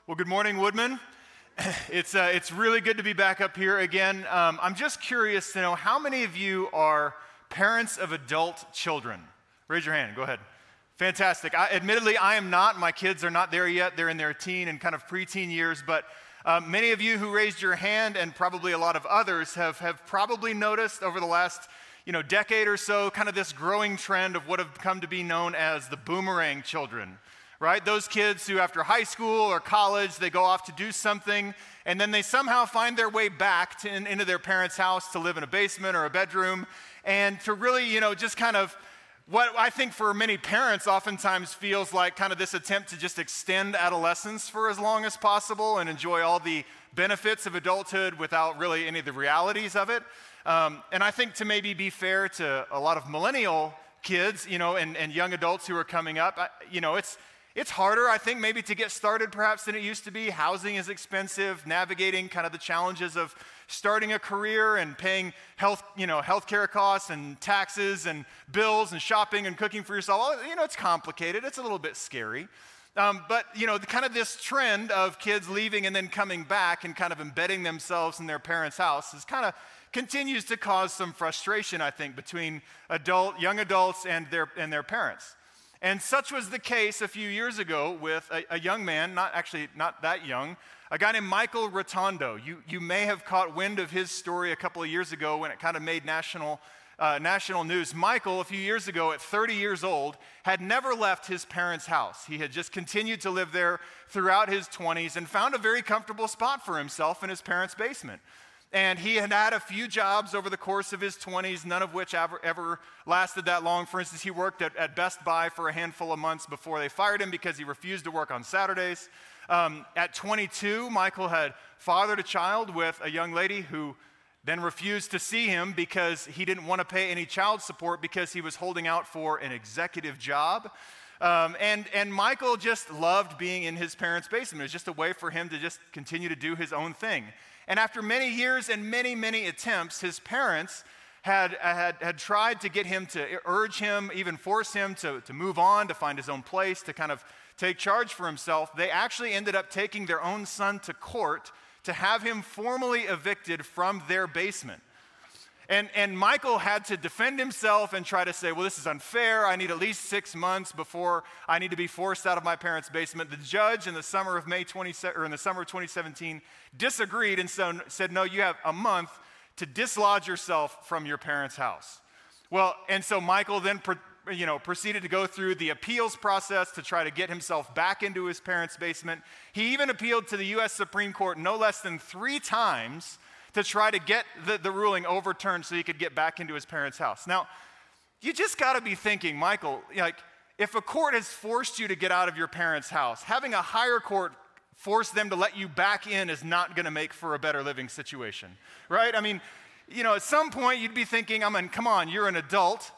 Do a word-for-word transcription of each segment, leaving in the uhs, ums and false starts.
Well, good morning, Woodman. It's uh, it's really good to be back up here again. Um, I'm just curious to know how many of you are parents of adult children? Raise your hand. Go ahead. Fantastic. I, admittedly, I am not. My kids are not there yet. They're in their teen and kind of preteen years. But um, many of you who raised your hand, and probably a lot of others, have have probably noticed over the last you know decade or so, kind of this growing trend of what have come to be known as the boomerang children. Right? Those kids who after high school or college, they go off to do something, and then they somehow find their way back to, in, into their parents' house to live in a basement or a bedroom, and to really, you know, just kind of what I think for many parents oftentimes feels like kind of this attempt to just extend adolescence for as long as possible and enjoy all the benefits of adulthood without really any of the realities of it. Um, and I think to maybe be fair to a lot of millennial kids, you know, and, and young adults who are coming up, I, you know, it's It's harder, I think, maybe to get started perhaps than it used to be. Housing is expensive, navigating kind of the challenges of starting a career and paying health, you know, healthcare costs and taxes and bills and shopping and cooking for yourself. You know, it's complicated. It's a little bit scary. Um, but, you know, the, kind of this trend of kids leaving and then coming back and kind of embedding themselves in their parents' house is kind of continues to cause some frustration, I think, between adult, young adults and their and their parents. And such was the case a few years ago with a, a young man, not actually not that young, a guy named Michael Rotondo. You, you may have caught wind of his story a couple of years ago when it kind of made national, uh, national news. Michael, a few years ago at thirty years old, had never left his parents' house. He had just continued to live there throughout his twenties and found a very comfortable spot for himself in his parents' basement. And he had had a few jobs over the course of his twenties, none of which ever, ever lasted that long. For instance, he worked at, at Best Buy for a handful of months before they fired him because he refused to work on Saturdays. Um, at twenty-two, Michael had fathered a child with a young lady who then refused to see him because he didn't want to pay any child support because he was holding out for an executive job. Um, and, and Michael just loved being in his parents' basement. It was just a way for him to just continue to do his own thing. And after many years and many, many attempts, his parents had, had, had tried to get him to urge him, even force him to, to move on, to find his own place, to kind of take charge for himself. They actually ended up taking their own son to court to have him formally evicted from their basement. And, and Michael had to defend himself and try to say, well, this is unfair. I need at least six months before I need to be forced out of my parents' basement. The judge in the summer of May twenty or in the summer of twenty seventeen disagreed and so, said, no, you have a month to dislodge yourself from your parents' house. Well, and so Michael then pro, you know, proceeded to go through the appeals process to try to get himself back into his parents' basement. He even appealed to the U S Supreme Court no less than three times to try to get the, the ruling overturned so he could get back into his parents' house. Now, you just got to be thinking, Michael, like, if a court has forced you to get out of your parents' house, having a higher court force them to let you back in is not going to make for a better living situation, right? I mean, you know, at some point you'd be thinking, I mean, come on, you're an adult,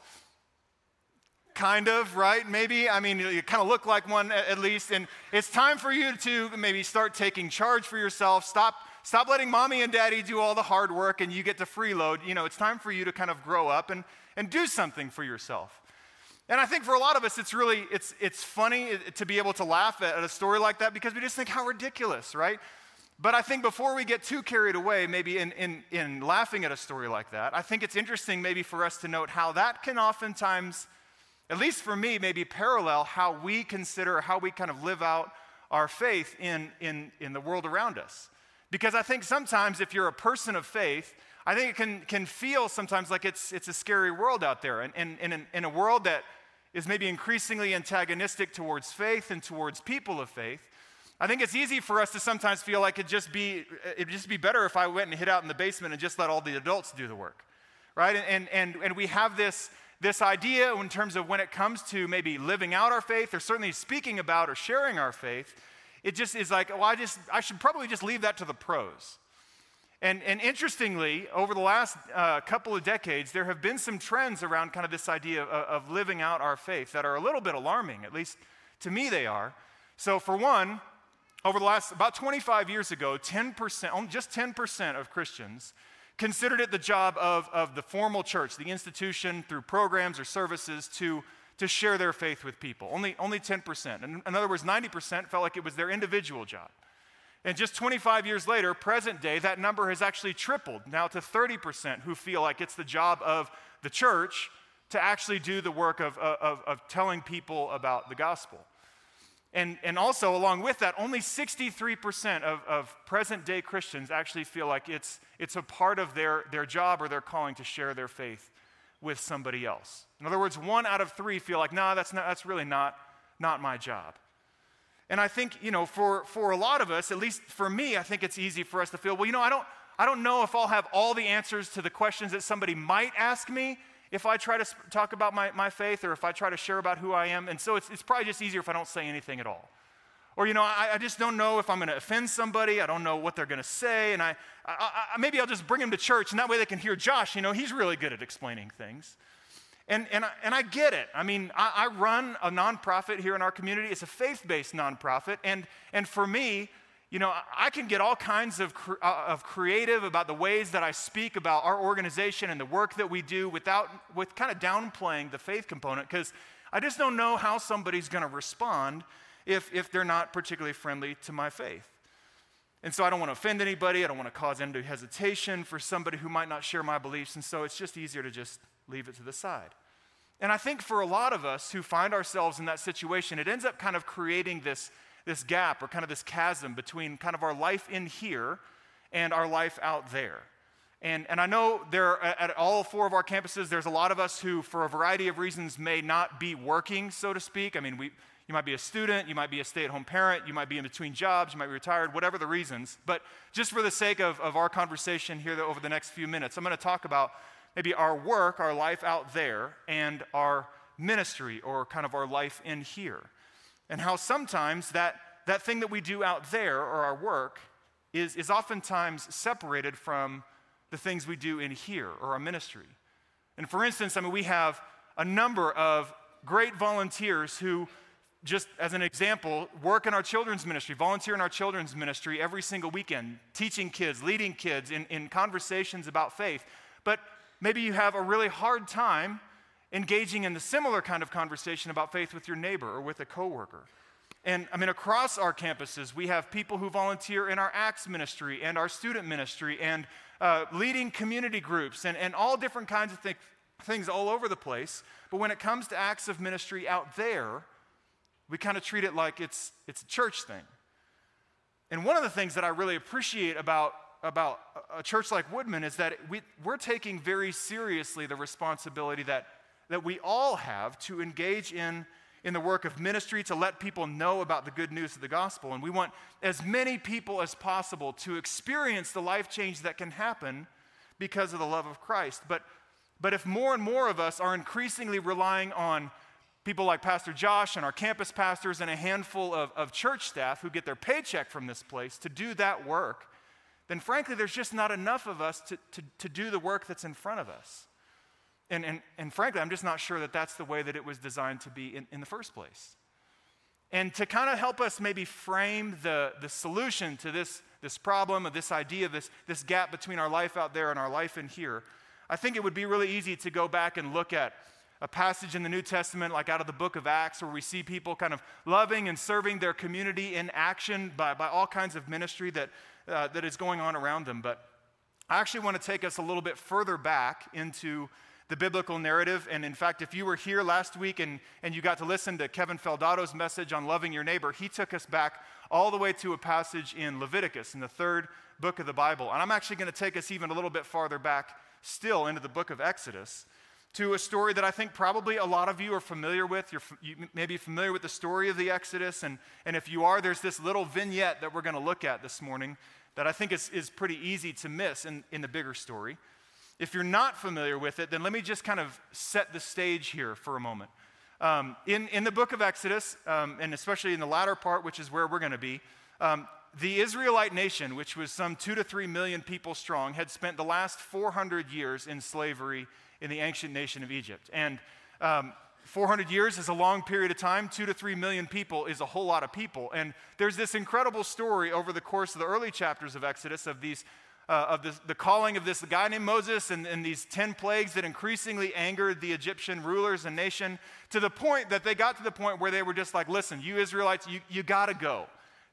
kind of, right? Maybe, I mean, you kind of look like one at least, and it's time for you to maybe start taking charge for yourself, stop Stop letting mommy and daddy do all the hard work and you get to freeload. You know, it's time for you to kind of grow up and, and do something for yourself. And I think for a lot of us, it's really, it's it's funny to be able to laugh at a story like that because we just think how ridiculous, right? But I think before we get too carried away, maybe in, in, in laughing at a story like that, I think it's interesting maybe for us to note how that can oftentimes, at least for me, maybe parallel how we consider, how we kind of live out our faith in, in, in the world around us. Because I think sometimes if you're a person of faith, I think it can, can feel sometimes like it's, it's a scary world out there. And, and, and in, in a world that is maybe increasingly antagonistic towards faith and towards people of faith, I think it's easy for us to sometimes feel like it'd just be, it'd just be better if I went and hid out in the basement and just let all the adults do the work, right? And, and, and we have this, this idea in terms of when it comes to maybe living out our faith or certainly speaking about or sharing our faith, it just is like, well, I just I should probably just leave that to the pros. And, and interestingly, over the last uh, couple of decades, there have been some trends around kind of this idea of, of living out our faith that are a little bit alarming, at least to me they are. So for one, over the last, about twenty-five years ago, ten percent, just ten percent of Christians considered it the job of, of the formal church, the institution, through programs or services to to share their faith with people. Only, only ten percent. In, in other words, ninety percent felt like it was their individual job. And just twenty-five years later, present day, that number has actually tripled now to thirty percent who feel like it's the job of the church to actually do the work of, of, of telling people about the gospel. And, and also, along with that, only sixty-three percent of, of present-day Christians actually feel like it's, it's a part of their, their job or their calling to share their faith with somebody else. In other words, one out of three feel like, no, nah, that's, not, that's really not, not my job. And I think, you know, for, for a lot of us, at least for me, I think it's easy for us to feel, well, you know, I don't, I don't know if I'll have all the answers to the questions that somebody might ask me if I try to sp- talk about my, my faith or if I try to share about who I am. And so it's, it's probably just easier if I don't say anything at all. Or, you know, I, I just don't know if I'm going to offend somebody. I don't know what they're going to say. And I, I, I maybe I'll just bring them to church, and that way they can hear Josh. You know, he's really good at explaining things. And, and, I, and I get it. I mean, I, I run a nonprofit here in our community. It's a faith-based nonprofit. And, and for me, you know, I can get all kinds of, cr- uh, of creative about the ways that I speak about our organization and the work that we do without, with kind of downplaying the faith component, because I just don't know how somebody's going to respond if, if they're not particularly friendly to my faith. And so I don't want to offend anybody. I don't want to cause undue hesitation for somebody who might not share my beliefs. And so it's just easier to just leave it to the side. And I think for a lot of us who find ourselves in that situation, it ends up kind of creating this this gap or kind of this chasm between kind of our life in here and our life out there. And, and I know there at all four of our campuses, there's a lot of us who, for a variety of reasons, may not be working, so to speak. I mean, we, you might be a student, you might be a stay-at-home parent, you might be in between jobs, you might be retired, whatever the reasons. But just for the sake of, of our conversation here over the next few minutes, I'm going to talk about maybe our work, our life out there, and our ministry, or kind of our life in here. And how sometimes that, that thing that we do out there, or our work, is, is oftentimes separated from the things we do in here, or our ministry. And for instance, I mean, we have a number of great volunteers who, just as an example, work in our children's ministry, volunteer in our children's ministry every single weekend, teaching kids, leading kids in, in conversations about faith. But maybe you have a really hard time engaging in the similar kind of conversation about faith with your neighbor or with a coworker. And I mean, across our campuses, we have people who volunteer in our Acts ministry and our student ministry and uh, leading community groups and, and all different kinds of th- things all over the place. But when it comes to acts of ministry out there, we kind of treat it like it's, it's a church thing. And one of the things that I really appreciate about about a church like Woodman is that we, we're taking very seriously the responsibility that that we all have to engage in, in the work of ministry, to let people know about the good news of the gospel. And we want as many people as possible to experience the life change that can happen because of the love of Christ. But, but if more and more of us are increasingly relying on people like Pastor Josh and our campus pastors and a handful of, of church staff who get their paycheck from this place to do that work, then frankly, there's just not enough of us to, to, to do the work that's in front of us. And, and, and frankly, I'm just not sure that that's the way that it was designed to be in, in the first place. And to kind of help us maybe frame the, the solution to this, this problem, or this idea, this, this gap between our life out there and our life in here, I think it would be really easy to go back and look at a passage in the New Testament, like out of the book of Acts, where we see people kind of loving and serving their community in action by, by all kinds of ministry that, uh, that is going on around them. But I actually want to take us a little bit further back into the biblical narrative. And in fact, if you were here last week and, and you got to listen to Kevin Feldato's message on loving your neighbor, he took us back all the way to a passage in Leviticus, in the third book of the Bible. And I'm actually going to take us even a little bit farther back still into the book of Exodus, to a story that I think probably a lot of you are familiar with. You're, you may be familiar with the story of the Exodus, and, and if you are, there's this little vignette that we're going to look at this morning that I think is, is pretty easy to miss in, in the bigger story. If you're not familiar with it, then let me just kind of set the stage here for a moment. Um, in, in the book of Exodus, um, and especially in the latter part, which is where we're going to be, um, the Israelite nation, which was some two to three million people strong, had spent the last four hundred years in slavery in the ancient nation of Egypt. And um, four hundred years is a long period of time. Two to three million people is a whole lot of people. And there's this incredible story over the course of the early chapters of Exodus of these Uh, of this, the calling of this guy named Moses and, and these ten plagues that increasingly angered the Egyptian rulers and nation, to the point that they got to the point where they were just like, listen, you Israelites, you, you got to go.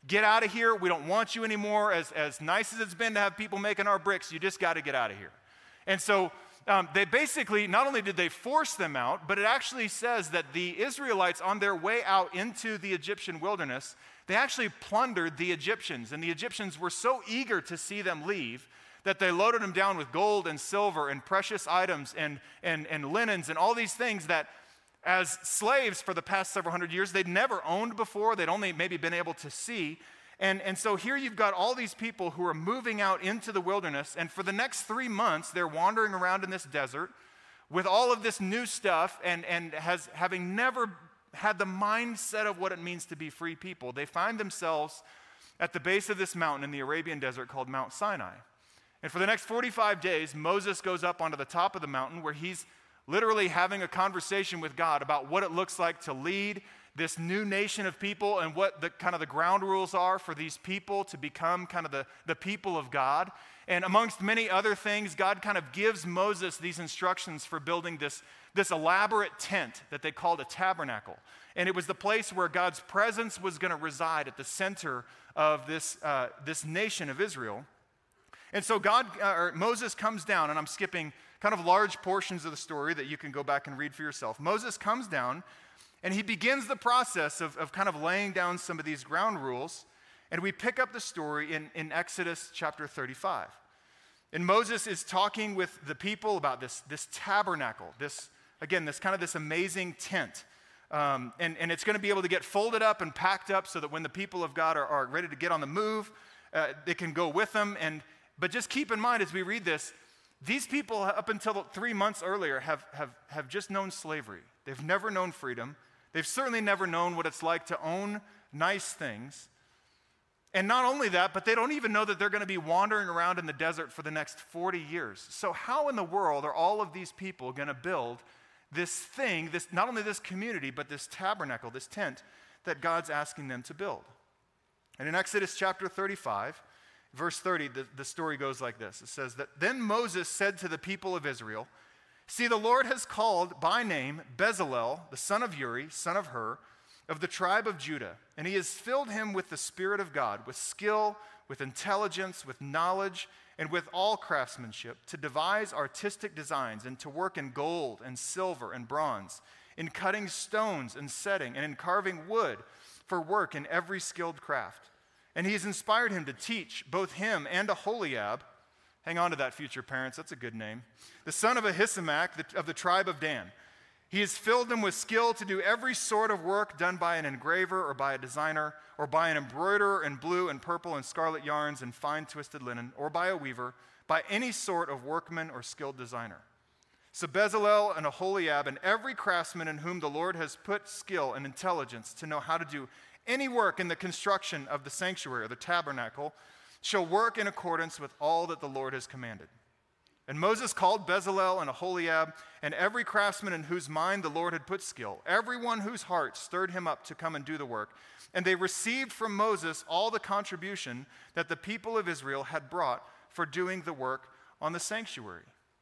get out of here. We don't want you anymore. As, as nice as it's been to have people making our bricks, you just got to get out of here. And so um, they basically, not only did they force them out, but it actually says that the Israelites, on their way out into the Egyptian wilderness, they actually plundered the Egyptians. And the Egyptians were so eager to see them leave that they loaded them down with gold and silver and precious items and, and, and linens and all these things that as slaves for the past several hundred years, they'd never owned before. They'd only maybe been able to see. And, and so here you've got all these people who are moving out into the wilderness, and for the next three months, they're wandering around in this desert with all of this new stuff and, and has, having never had the mindset of what it means to be free people. They find themselves at the base of this mountain in the Arabian desert called Mount Sinai. And for the next forty-five days, Moses goes up onto the top of the mountain where he's literally having a conversation with God about what it looks like to lead this new nation of people and what the kind of the ground rules are for these people to become kind of the, the people of God. And amongst many other things, God kind of gives Moses these instructions for building this, this elaborate tent that they called a tabernacle. And it was the place where God's presence was going to reside at the center of this, uh, this nation of Israel. And so God, uh, or Moses comes down, and I'm skipping kind of large portions of the story that you can go back and read for yourself. Moses comes down, and he begins the process of, of kind of laying down some of these ground rules. And we pick up the story in, in Exodus chapter thirty-five. And Moses is talking with the people about this, this tabernacle, this, again, this kind of this amazing tent. Um, and, and it's going to be able to get folded up and packed up so that when the people of God are, are ready to get on the move, uh, they can go with them. And But just keep in mind as we read this, these people up until three months earlier have, have, have just known slavery. They've never known freedom. They've certainly never known what it's like to own nice things. And not only that, but they don't even know that they're going to be wandering around in the desert for the next forty years. So how in the world are all of these people going to build this thing, this not only this community, but this tabernacle, this tent that God's asking them to build? And in Exodus chapter thirty-five, verse thirty, the, the story goes like this. It says that, "Then Moses said to the people of Israel, 'See, the Lord has called by name Bezalel, the son of Uri, son of Hur, of the tribe of Judah, and he has filled him with the Spirit of God, with skill, with intelligence, with knowledge, and with all craftsmanship, to devise artistic designs and to work in gold and silver and bronze, in cutting stones and setting, and in carving wood for work in every skilled craft. And he has inspired him to teach both him and Aholiab,'" hang on to that, future parents, that's a good name, "the son of Ahisamach of the tribe of Dan. He has filled them with skill to do every sort of work done by an engraver or by a designer, or by an embroiderer in blue and purple and scarlet yarns and fine twisted linen, or by a weaver, by any sort of workman or skilled designer. So Bezalel and Aholiab and every craftsman in whom the Lord has put skill and intelligence to know how to do any work in the construction of the sanctuary or the tabernacle shall work in accordance with all that the Lord has commanded. And Moses called Bezalel and Aholiab and every craftsman in whose mind the Lord had put skill, everyone whose heart stirred him up to come and do the work. And they received from Moses all the contribution that the people of Israel had brought for doing the work on the sanctuary."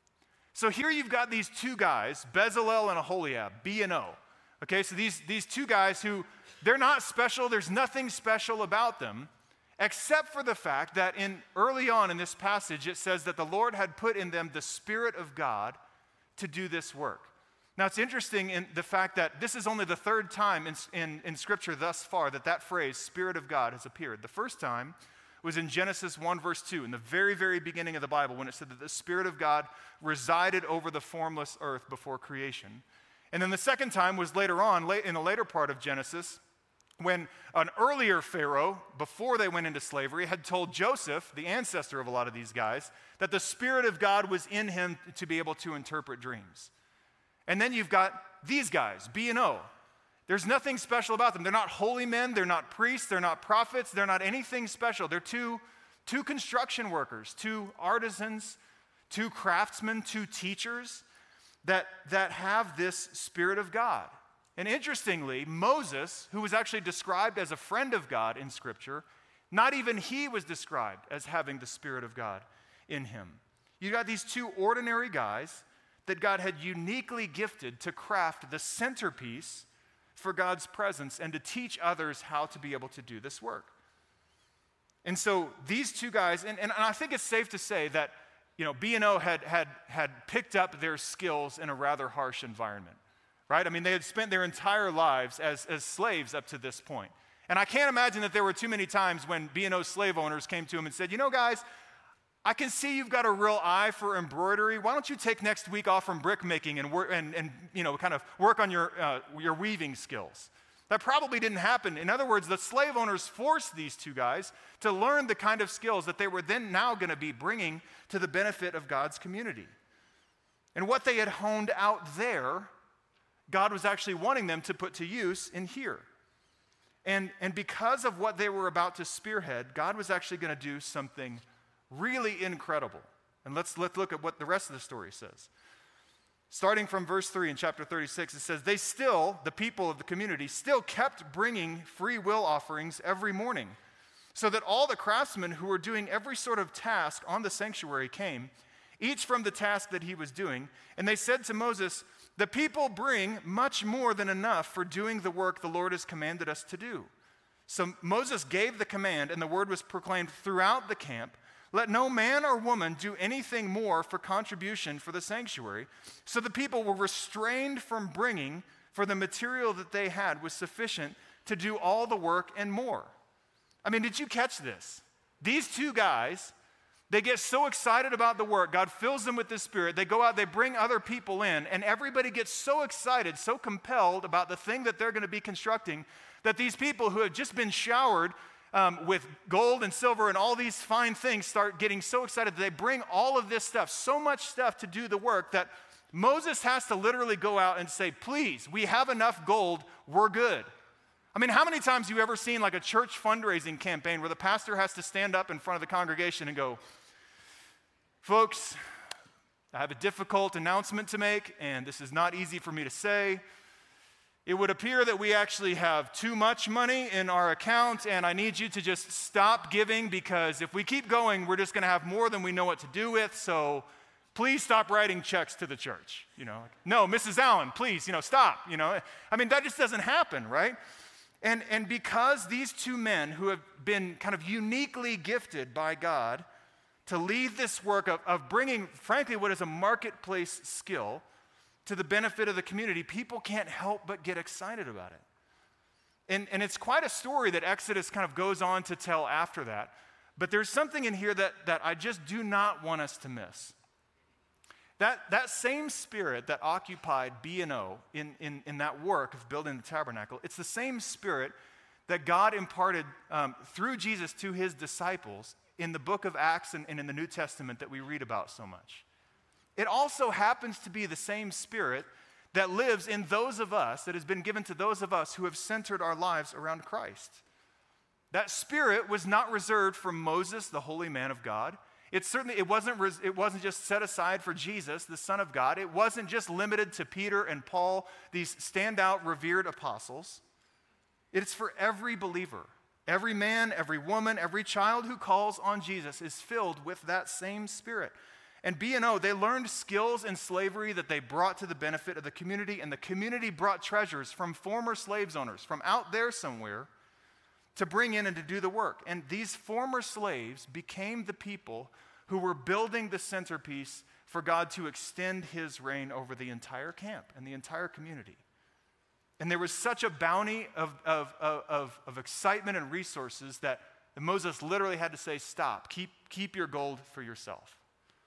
So here you've got these two guys, Bezalel and Aholiab, B and O. Okay, so these, these two guys who, they're not special, there's nothing special about them, except for the fact that in early on in this passage, it says that the Lord had put in them the Spirit of God to do this work. Now, it's interesting in the fact that this is only the third time in, in, in Scripture thus far that that phrase, Spirit of God, has appeared. The first time was in Genesis one, verse two, in the very, very beginning of the Bible, when it said that the Spirit of God resided over the formless earth before creation. And then the second time was later on, late, in the later part of Genesis, when an earlier Pharaoh, before they went into slavery, had told Joseph, the ancestor of a lot of these guys, that the Spirit of God was in him to be able to interpret dreams. And then you've got these guys, B and O. There's nothing special about them. They're not holy men, they're not priests, they're not prophets, they're not anything special. They're two, two construction workers, two artisans, two craftsmen, two teachers that, that have this Spirit of God. And interestingly, Moses, who was actually described as a friend of God in Scripture, not even he was described as having the Spirit of God in him. You got these two ordinary guys that God had uniquely gifted to craft the centerpiece for God's presence and to teach others how to be able to do this work. And so these two guys, and, and I think it's safe to say that, you know, B and O had, had, had picked up their skills in a rather harsh environment, right? I mean, they had spent their entire lives as, as slaves up to this point. And I can't imagine that there were too many times when B and O slave owners came to him and said, you know, guys, I can see you've got a real eye for embroidery. Why don't you take next week off from brick making and, work, and, and you know, kind of work on your, uh, your weaving skills? That probably didn't happen. In other words, the slave owners forced these two guys to learn the kind of skills that they were then now going to be bringing to the benefit of God's community. And what they had honed out there, God was actually wanting them to put to use in here. And, and because of what they were about to spearhead, God was actually going to do something really incredible. And let's, let's look at what the rest of the story says. Starting from verse three in chapter thirty-six, it says, they still, the people of the community, still kept bringing free will offerings every morning, so that all the craftsmen who were doing every sort of task on the sanctuary came, each from the task that he was doing. And they said to Moses, the people bring much more than enough for doing the work the Lord has commanded us to do. So Moses gave the command, and the word was proclaimed throughout the camp, let no man or woman do anything more for contribution for the sanctuary. So the people were restrained from bringing, for the material that they had was sufficient to do all the work and more. I mean, did you catch this? These two guys, they get so excited about the work. God fills them with the Spirit. They go out, they bring other people in, and everybody gets so excited, so compelled about the thing that they're going to be constructing, that these people who have just been showered Um, with gold and silver and all these fine things start getting so excited that they bring all of this stuff, so much stuff to do the work that Moses has to literally go out and say, please, we have enough gold, we're good. I mean, how many times have you ever seen like a church fundraising campaign where the pastor has to stand up in front of the congregation and go, folks, I have a difficult announcement to make, and this is not easy for me to say. It would appear that we actually have too much money in our account, and I need you to just stop giving, because if we keep going, we're just going to have more than we know what to do with, so please stop writing checks to the church. You know, no, Missus Allen, please, you know, stop. You know, I mean, that just doesn't happen, right? And, and because these two men who have been kind of uniquely gifted by God to lead this work of, of bringing, frankly, what is a marketplace skill to the benefit of the community, people can't help but get excited about it. And, and it's quite a story that Exodus kind of goes on to tell after that. But there's something in here that, that I just do not want us to miss. That, that same spirit that occupied B and O in, in, in that work of building the tabernacle, it's the same spirit that God imparted um, through Jesus to his disciples in the book of Acts and, and in the New Testament that we read about so much. It also happens to be the same spirit that lives in those of us, that has been given to those of us who have centered our lives around Christ. That spirit was not reserved for Moses, the holy man of God. It certainly, it wasn't, it wasn't just set aside for Jesus, the Son of God. It wasn't just limited to Peter and Paul, these standout, revered apostles. It's for every believer. Every man, every woman, every child who calls on Jesus is filled with that same spirit. And B and O, they learned skills in slavery that they brought to the benefit of the community, and the community brought treasures from former slave owners, from out there somewhere, to bring in and to do the work. And these former slaves became the people who were building the centerpiece for God to extend his reign over the entire camp and the entire community. And there was such a bounty of, of, of, of excitement and resources that Moses literally had to say, stop, keep, keep your gold for yourself.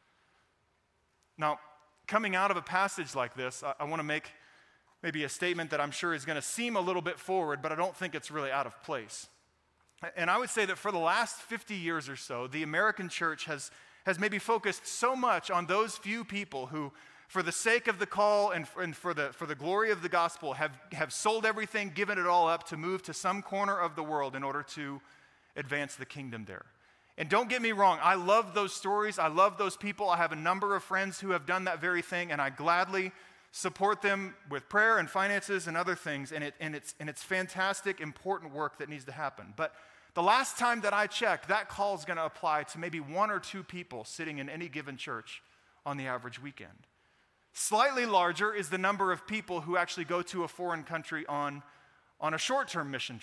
Now, coming out of a passage like this, I, I want to make maybe a statement that I'm sure is going to seem a little bit forward, but I don't think it's really out of place. And I would say that for the last fifty years or so, the American church has, has maybe focused so much on those few people who, for the sake of the call and for, and for, the, for the glory of the gospel, have, have sold everything, given it all up to move to some corner of the world in order to advance the kingdom there. And don't get me wrong, I love those stories. I love those people. I have a number of friends who have done that very thing, and I gladly support them with prayer and finances and other things, and, it, and, it's, and it's fantastic, important work that needs to happen. But the last time that I checked, that call is going to apply to maybe one or two people sitting in any given church on the average weekend. Slightly larger is the number of people who actually go to a foreign country on, on a short-term mission trip.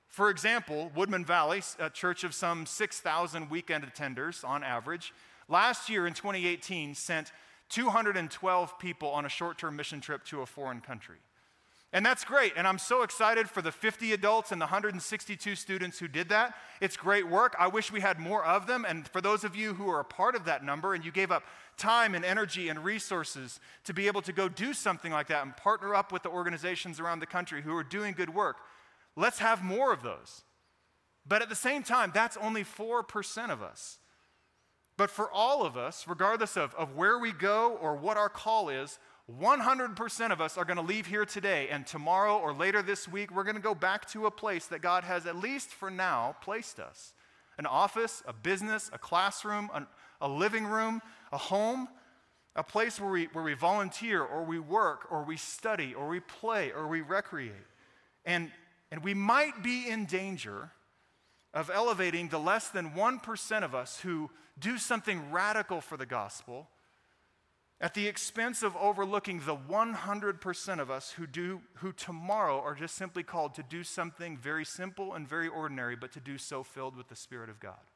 For example, Woodman Valley, a church of some six thousand weekend attenders on average, last year in twenty eighteen sent two hundred twelve people on a short-term mission trip to a foreign country. And that's great, and I'm so excited for the fifty adults and the one hundred sixty-two students who did that. It's great work. I wish we had more of them, and for those of you who are a part of that number and you gave up time and energy and resources to be able to go do something like that and partner up with the organizations around the country who are doing good work, let's have more of those. But at the same time, that's only four percent of us. But for all of us, regardless of, of where we go or what our call is, one hundred percent of us are going to leave here today, and tomorrow or later this week, we're going to go back to a place that God has, at least for now, placed us. An office, a business, a classroom, a, a living room, a home, a place where we, where we volunteer or we work or we study or we play or we recreate. And, and we might be in danger of elevating the less than one percent of us who do something radical for the gospel at the expense of overlooking the one hundred percent of us who do who tomorrow are just simply called to do something very simple and very ordinary, but to do so filled with the Spirit of God.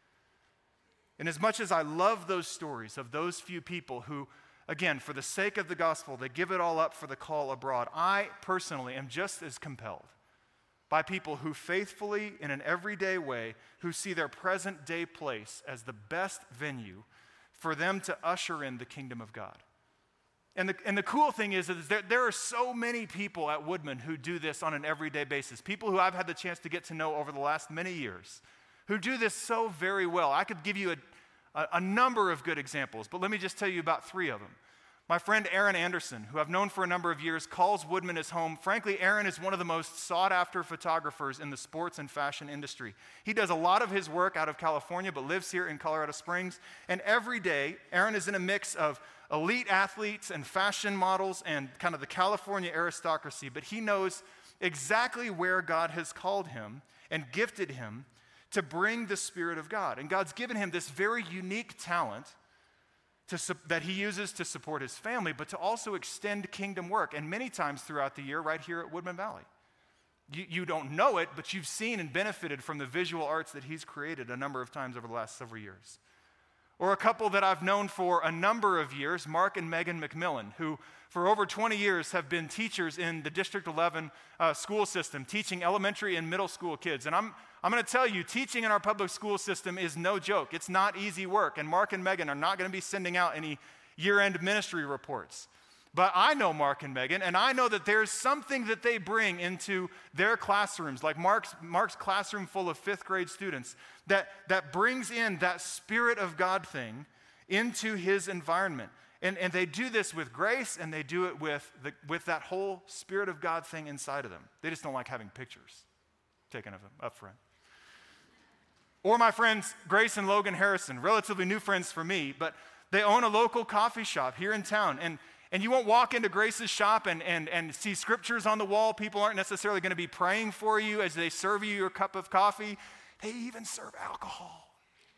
And as much as I love those stories of those few people who, again, for the sake of the gospel, they give it all up for the call abroad, I personally am just as compelled by people who faithfully, in an everyday way, who see their present day place as the best venue for them to usher in the kingdom of God. And the, and the cool thing is, is there, there are so many people at Woodman who do this on an everyday basis, people who I've had the chance to get to know over the last many years, who do this so very well. I could give you a, a, a number of good examples, but let me just tell you about three of them. My friend Aaron Anderson, who I've known for a number of years, calls Woodman his home. Frankly, Aaron is one of the most sought-after photographers in the sports and fashion industry. He does a lot of his work out of California, but lives here in Colorado Springs. And every day, Aaron is in a mix of elite athletes and fashion models and kind of the California aristocracy, but he knows exactly where God has called him and gifted him to bring the Spirit of God. And God's given him this very unique talent To, that he uses to support his family, but to also extend kingdom work, and many times throughout the year right here at Woodman Valley. You, you don't know it, but you've seen and benefited from the visual arts that he's created a number of times over the last several years. Or a couple that I've known for a number of years, Mark and Megan McMillan, who for over twenty years have been teachers in the District eleven uh, school system, teaching elementary and middle school kids. And I'm I'm going to tell you, teaching in our public school system is no joke. It's not easy work, and Mark and Megan are not going to be sending out any year-end ministry reports. But I know Mark and Megan, and I know that there's something that they bring into their classrooms, like Mark's, Mark's classroom full of fifth grade students, that, that brings in that Spirit of God thing into his environment. And, and they do this with grace, and they do it with, the, with that whole Spirit of God thing inside of them. They just don't like having pictures taken of them up front. Or my friends, Grace and Logan Harrison, relatively new friends for me, but they own a local coffee shop here in town. And, and you won't walk into Grace's shop and, and, and see scriptures on the wall. People aren't necessarily going to be praying for you as they serve you your cup of coffee. They even serve alcohol.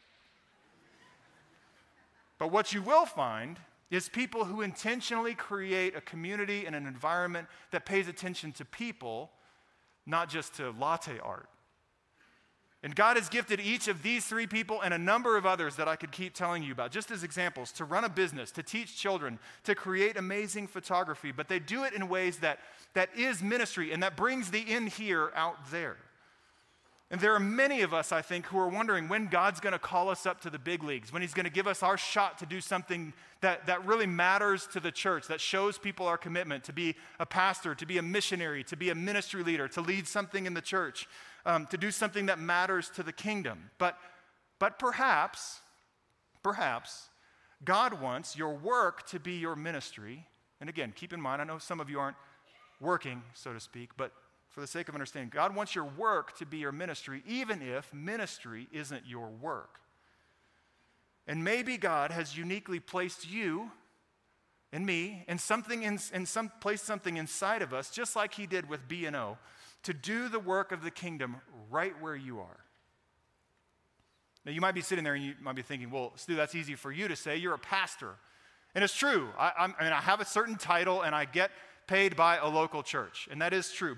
But what you will find is people who intentionally create a community and an environment that pays attention to people, not just to latte art. And God has gifted each of these three people and a number of others that I could keep telling you about, just as examples, to run a business, to teach children, to create amazing photography. But they do it in ways that, that is ministry and that brings the in here out there. And there are many of us, I think, who are wondering when God's going to call us up to the big leagues, when he's going to give us our shot to do something that, that really matters to the church, that shows people our commitment to be a pastor, to be a missionary, to be a ministry leader, to lead something in the church. Um, to do something that matters to the kingdom. But, but perhaps, perhaps, God wants your work to be your ministry. And again, keep in mind, I know some of you aren't working, so to speak, but for the sake of understanding, God wants your work to be your ministry, even if ministry isn't your work. And maybe God has uniquely placed you and me and something in, in some placed something inside of us, just like he did with B and O, to do the work of the kingdom right where you are. Now, you might be sitting there and you might be thinking, well, Stu, that's easy for you to say. You're a pastor. And it's true. I, I'm, I mean, I have a certain title and I get paid by a local church, and that is true. But,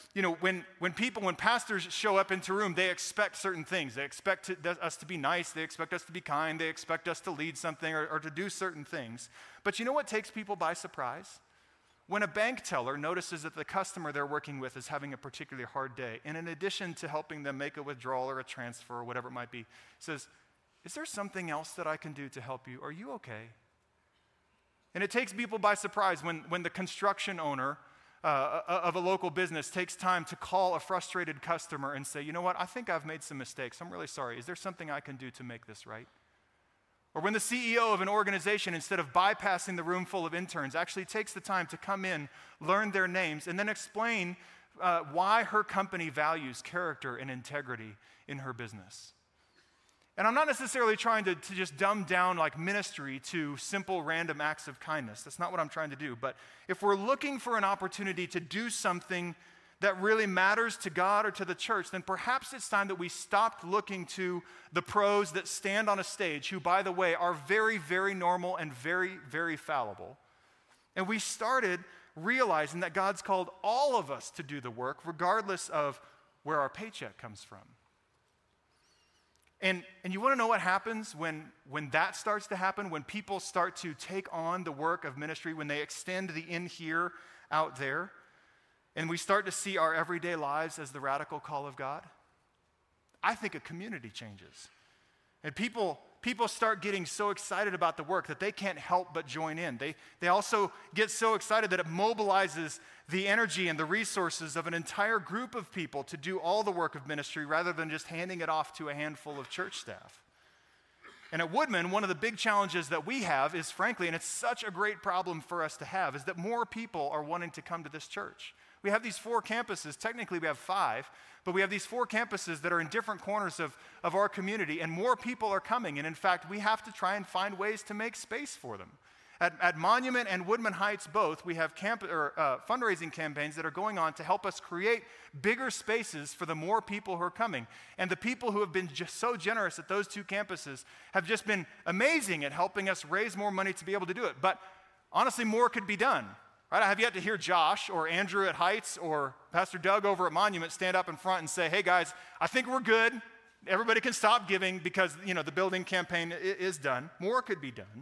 you know, when, when people, when pastors show up into a room, they expect certain things. They expect to, us to be nice. They expect us to be kind. They expect us to lead something or, or to do certain things. But you know what takes people by surprise? When a bank teller notices that the customer they're working with is having a particularly hard day, and in addition to helping them make a withdrawal or a transfer or whatever it might be, says, is there something else that I can do to help you? Are you okay? And it takes people by surprise when, when the construction owner uh, of a local business takes time to call a frustrated customer and say, you know what, I think I've made some mistakes. I'm really sorry. Is there something I can do to make this right? Or when the C E O of an organization, instead of bypassing the room full of interns, actually takes the time to come in, learn their names, and then explain uh, why her company values character and integrity in her business. And I'm not necessarily trying to, to just dumb down like ministry to simple random acts of kindness. That's not what I'm trying to do. But if we're looking for an opportunity to do something that really matters to God or to the church, then perhaps it's time that we stopped looking to the pros that stand on a stage, who, by the way, are very, very normal and very, very fallible. And we started realizing that God's called all of us to do the work, regardless of where our paycheck comes from. And, and you want to know what happens when, when that starts to happen, when people start to take on the work of ministry, when they extend the in here out there, and we start to see our everyday lives as the radical call of God? I think a community changes. And people, people start getting so excited about the work that they can't help but join in. They, they also get so excited that it mobilizes the energy and the resources of an entire group of people to do all the work of ministry rather than just handing it off to a handful of church staff. And at Woodman, one of the big challenges that we have is, frankly, and it's such a great problem for us to have, is that more people are wanting to come to this church. We have these four campuses. Technically, we have five, but we have these four campuses that are in different corners of, of our community, and more people are coming. And in fact, we have to try and find ways to make space for them. At, at Monument and Woodman Heights both, we have camp, or, uh, fundraising campaigns that are going on to help us create bigger spaces for the more people who are coming. And the people who have been just so generous at those two campuses have just been amazing at helping us raise more money to be able to do it. But honestly, more could be done. Right? I have yet to hear Josh or Andrew at Heights or Pastor Doug over at Monument stand up in front and say, hey guys, I think we're good. Everybody can stop giving because, you know, the building campaign is done. More could be done.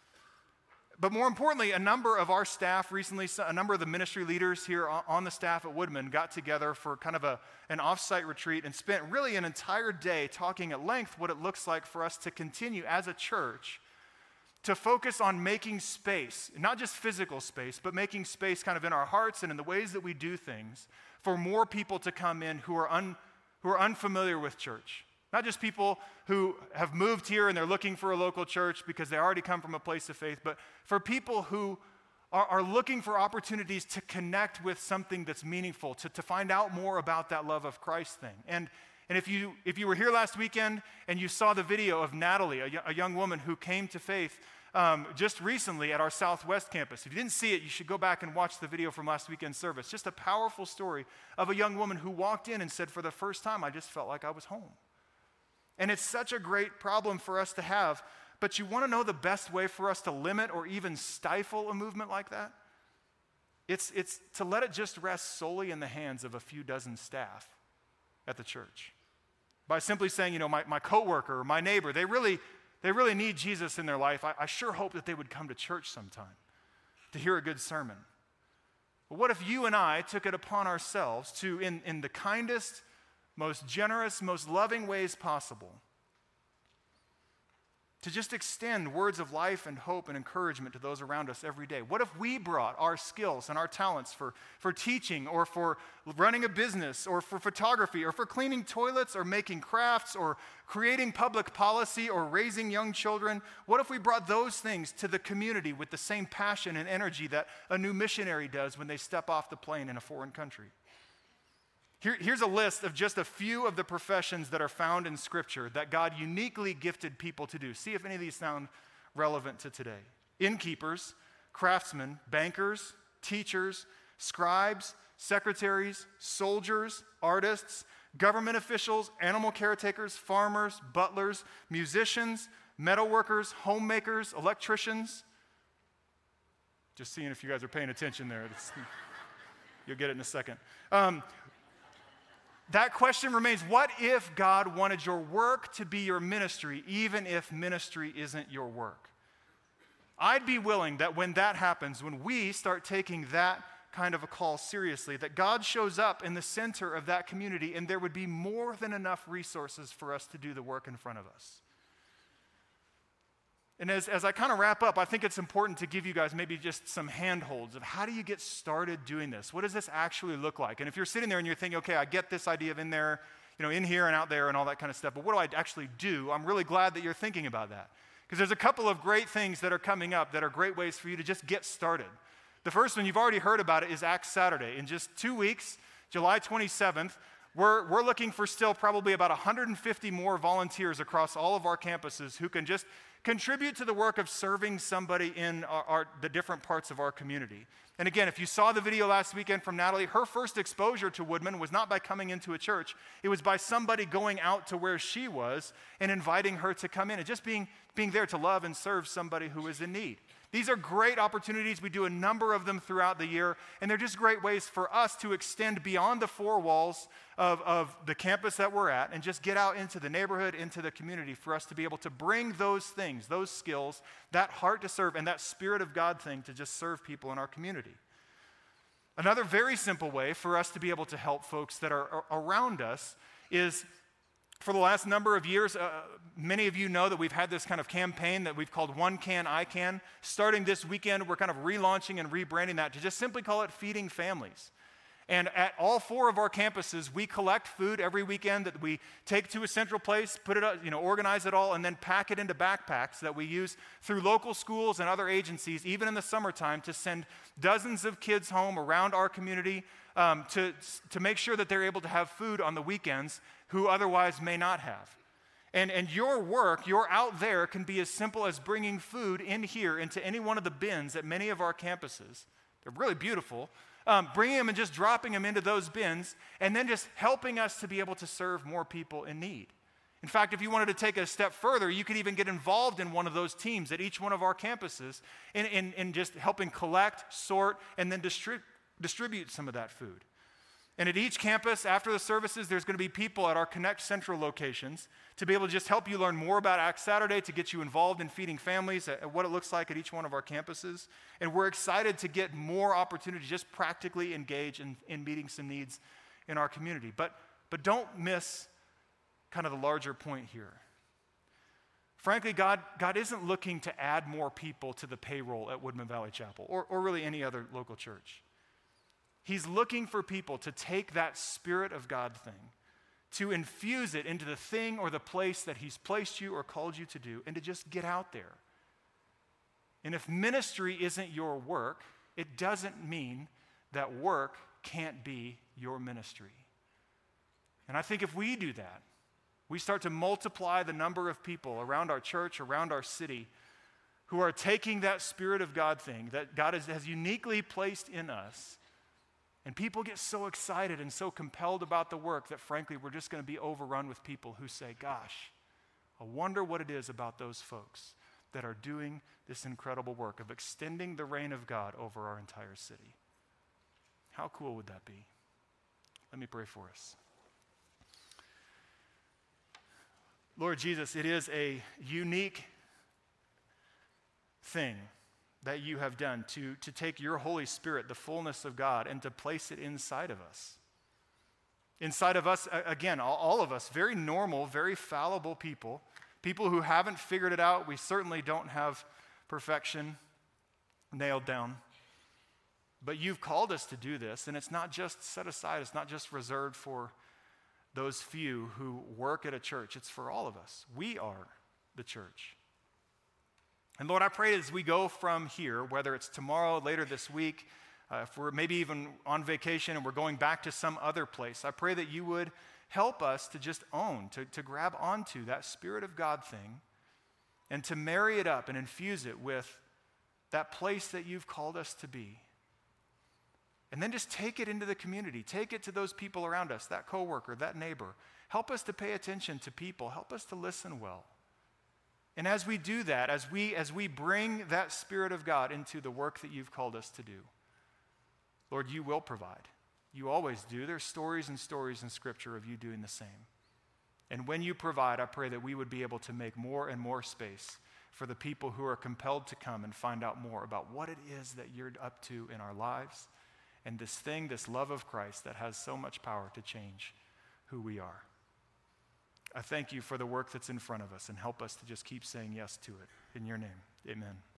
But more importantly, a number of our staff recently, a number of the ministry leaders here on the staff at Woodman got together for kind of a, an off-site retreat and spent really an entire day talking at length what it looks like for us to continue as a church to focus on making space, not just physical space, but making space kind of in our hearts and in the ways that we do things for more people to come in who are, un, who are unfamiliar with church. Not just people who have moved here and they're looking for a local church because they already come from a place of faith, but for people who are, are looking for opportunities to connect with something that's meaningful, to, to find out more about that love of Christ thing. And And if you if you were here last weekend and you saw the video of Natalie, a, a young woman who came to faith um, just recently at our Southwest campus, if you didn't see it, you should go back and watch the video from last weekend's service. Just a powerful story of a young woman who walked in and said, for the first time, I just felt like I was home. And it's such a great problem for us to have, but you want to know the best way for us to limit or even stifle a movement like that? It's, it's to let it just rest solely in the hands of a few dozen staff at the church. By simply saying, you know, my, my coworker or my neighbor, they really, they really need Jesus in their life. I, I sure hope that they would come to church sometime to hear a good sermon. But what if you and I took it upon ourselves to, in, in the kindest, most generous, most loving ways possible, to just extend words of life and hope and encouragement to those around us every day? What if we brought our skills and our talents for, for teaching or for running a business or for photography or for cleaning toilets or making crafts or creating public policy or raising young children? What if we brought those things to the community with the same passion and energy that a new missionary does when they step off the plane in a foreign country? Here, here's a list of just a few of the professions that are found in Scripture that God uniquely gifted people to do. See if any of these sound relevant to today. Innkeepers, craftsmen, bankers, teachers, scribes, secretaries, soldiers, artists, government officials, animal caretakers, farmers, butlers, musicians, metalworkers, homemakers, electricians. Just seeing if you guys are paying attention there. It's, you'll get it in a second. Um, that question remains, what if God wanted your work to be your ministry, even if ministry isn't your work? I'd be willing that when that happens, when we start taking that kind of a call seriously, that God shows up in the center of that community and there would be more than enough resources for us to do the work in front of us. And as, as I kind of wrap up, I think it's important to give you guys maybe just some handholds of how do you get started doing this? What does this actually look like? And if you're sitting there and you're thinking, okay, I get this idea of in there, you know, in here and out there and all that kind of stuff, but what do I actually do? I'm really glad that you're thinking about that. Because there's a couple of great things that are coming up that are great ways for you to just get started. The first one, you've already heard about it, is Acts Saturday. In just two weeks, July twenty-seventh, we're, we're looking for still probably about one hundred fifty more volunteers across all of our campuses who can just contribute to the work of serving somebody in our, our, the different parts of our community. And again, if you saw the video last weekend from Natalie, her first exposure to Woodman was not by coming into a church. It was by somebody going out to where she was and inviting her to come in and just being, being there to love and serve somebody who is in need. These are great opportunities. We do a number of them throughout the year, and they're just great ways for us to extend beyond the four walls of, of the campus that we're at and just get out into the neighborhood, into the community, for us to be able to bring those things, those skills, that heart to serve, and that Spirit of God thing to just serve people in our community. Another very simple way for us to be able to help folks that are around us is, for the last number of years, uh, many of you know that we've had this kind of campaign that we've called One Can, I Can. Starting this weekend, we're kind of relaunching and rebranding that to just simply call it Feeding Families. And at all four of our campuses, we collect food every weekend that we take to a central place, put it up, you know, organize it all, and then pack it into backpacks that we use through local schools and other agencies, even in the summertime, to send dozens of kids home around our community um, to, to make sure that they're able to have food on the weekends who otherwise may not have. And, and your work, your out there, can be as simple as bringing food in here into any one of the bins at many of our campuses. They're really beautiful. Um, bringing them and just dropping them into those bins, and then just helping us to be able to serve more people in need. In fact, if you wanted to take it a step further, you could even get involved in one of those teams at each one of our campuses in, in, in just helping collect, sort, and then distri- distribute some of that food. And at each campus, after the services, there's going to be people at our Connect Central locations to be able to just help you learn more about Acts Saturday, to get you involved in feeding families, at what it looks like at each one of our campuses. And we're excited to get more opportunity to just practically engage in, in meeting some needs in our community. But, but don't miss kind of the larger point here. Frankly, God, God isn't looking to add more people to the payroll at Woodman Valley Chapel, or, or really any other local church. He's looking for people to take that Spirit of God thing, to infuse it into the thing or the place that He's placed you or called you to do, and to just get out there. And if ministry isn't your work, it doesn't mean that work can't be your ministry. And I think if we do that, we start to multiply the number of people around our church, around our city, who are taking that Spirit of God thing that God has, has uniquely placed in us. And people get so excited and so compelled about the work that, frankly, we're just going to be overrun with people who say, gosh, I wonder what it is about those folks that are doing this incredible work of extending the reign of God over our entire city. How cool would that be? Let me pray for us. Lord Jesus, it is a unique thing that you have done to, to take your Holy Spirit, the fullness of God, and to place it inside of us. Inside of us, again, all, all of us, very normal, very fallible people, people who haven't figured it out. We certainly don't have perfection nailed down. But you've called us to do this, and it's not just set aside, it's not just reserved for those few who work at a church. It's for all of us. We are the church. And Lord, I pray as we go from here, whether it's tomorrow, later this week, uh, if we're maybe even on vacation and we're going back to some other place, I pray that you would help us to just own, to, to grab onto that Spirit of God thing and to marry it up and infuse it with that place that you've called us to be. And then just take it into the community. Take it to those people around us, that coworker, that neighbor. Help us to pay attention to people. Help us to listen well. And as we do that, as we, as we bring that Spirit of God into the work that you've called us to do, Lord, you will provide. You always do. There's stories and stories in Scripture of you doing the same. And when you provide, I pray that we would be able to make more and more space for the people who are compelled to come and find out more about what it is that you're up to in our lives and this thing, this love of Christ that has so much power to change who we are. I thank you for the work that's in front of us and help us to just keep saying yes to it. In your name, amen.